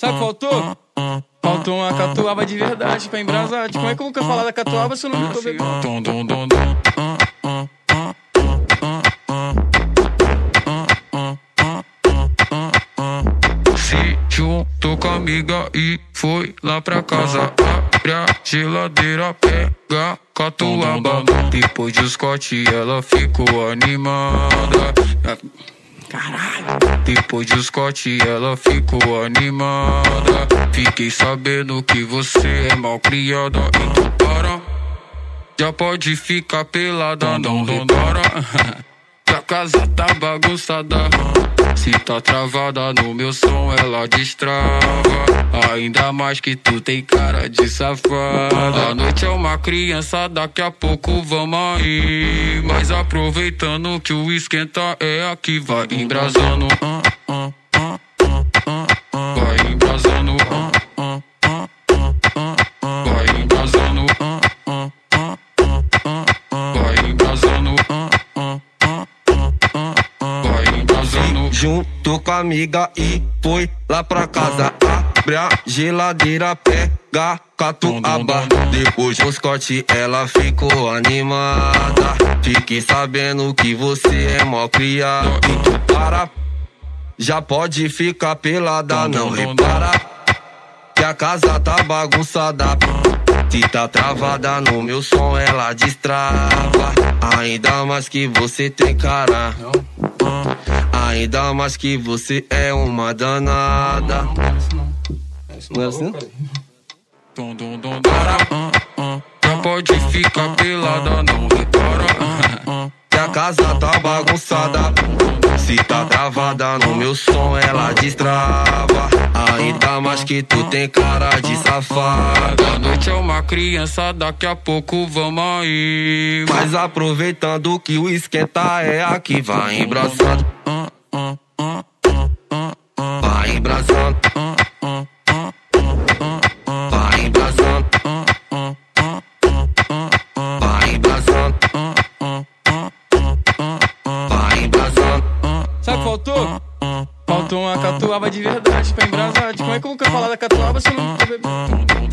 Sabe o que faltou? Faltou uma catuaba de verdade pra embrasar. Como é que eu nunca falar da catuaba se eu não tô bebendo? Se juntou com a amiga e foi lá pra casa. Abre a geladeira, pega catuaba. Depois de Scott ela ficou animada. Caralho. Depois de Scott ela ficou animada. Fiquei sabendo que você é mal criada. Então para, já pode ficar pelada. Não repara que a casa tá bagunçada. Se tá travada no meu som ela destrava. Ainda mais que tu tem cara de safada. A noite é uma criança, daqui a pouco vamos aí. Mas aproveitando que o esquenta é aqui, vai embrasando. Vai embrasando. Vai embrasando. Vai embrasando. Vai embrasando. Junto com a amiga e foi lá pra casa. Abre a geladeira, pega catuaba. Depois do Scott ela ficou animada. Fiquei sabendo que você é mó criado. Então para, já pode ficar pelada. Não repara que a casa tá bagunçada. Se tá travada no meu som ela destrava. Ainda mais que você tem cara. Ainda mais que você é uma danada. Não é assim? Já pode ficar pelada, não repara que a casa tá bagunçada. Se tá travada no meu som ela destrava. Ainda mais que tu tem cara de safada. A noite é uma criança, daqui a pouco vamos aí. Mas aproveitando que o esquenta é aqui, vai embraçando. Vai embraçando. Vai embraçando. Vai embraçando. Vai embraçando. Sabe o que faltou? Faltou uma catuaba de verdade pra embrasar. Como é que eu nunca falar da catuaba se eu não tô bebendo?